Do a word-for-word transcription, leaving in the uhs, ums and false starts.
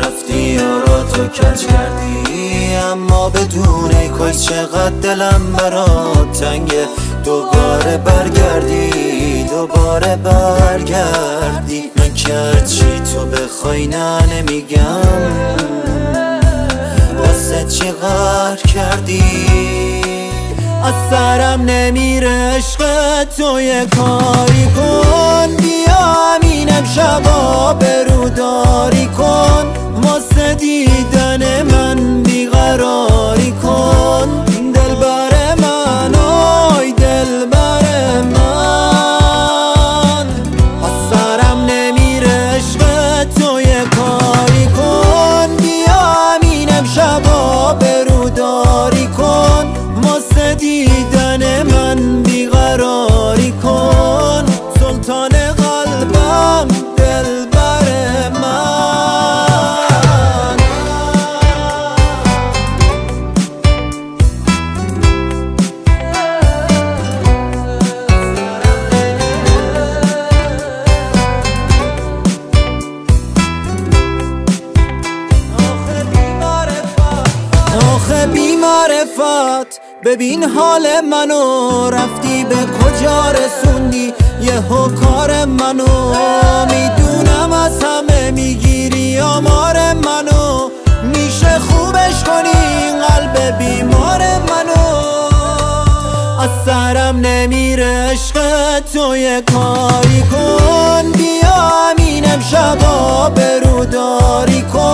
رفتی یارا تو کج کردی، اما بدون ای کاش چقدر دلم برات تنگه. دوباره برگردی دوباره برگردی، من که هرچی تو بخوای نه نمیگم، واسه چی قهر کردی؟ از سرم نمیره عشق تو، یه کاری کن بیا همین امشبا بروداری کن، واسه دیدن من بیقراری کن. دلبر من آی دلبر من، از سرم نمیره عشق تو، یه کاری کن بیا همین امشبا بروداری کن، واسه دیدن من بیقراری کن. سلطان قلبم دلبر من. آخه بی معرفت ببین حال منو، رفتی به کجا رسوندی یهو کار منو. میدونم از همه میگیری آمار منو، میشه خوبش کنی قلب بیمار منو. از سرم نمیره عشق تو، یه کاری کن بیا همین امشبا بروداری کن،